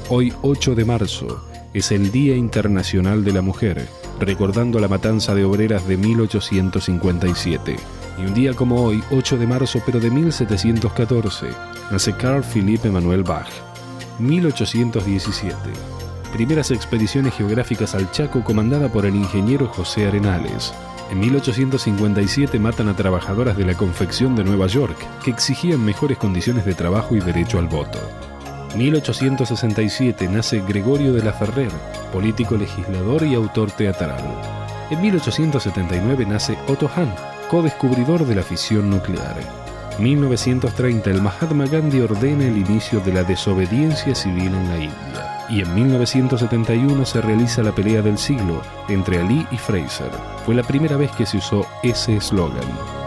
Hoy, 8 de marzo, es el Día Internacional de la Mujer, recordando la matanza de obreras de 1857. Y un día como hoy, 8 de marzo, pero de 1714, nace Carl Philipp Emanuel Bach. 1817. Primeras expediciones geográficas al Chaco comandada por el ingeniero José Arenales. En 1857 matan a trabajadoras de la confección de Nueva York, que exigían mejores condiciones de trabajo y derecho al voto. 1867 nace Gregorio de la Ferrer, político, legislador y autor teatral. En 1879 nace Otto Hahn, co-descubridor de la fisión nuclear. 1930 el Mahatma Gandhi ordena el inicio de la desobediencia civil en la India. Y en 1971 se realiza la pelea del siglo entre Ali y Fraser. Fue la primera vez que se usó ese eslogan.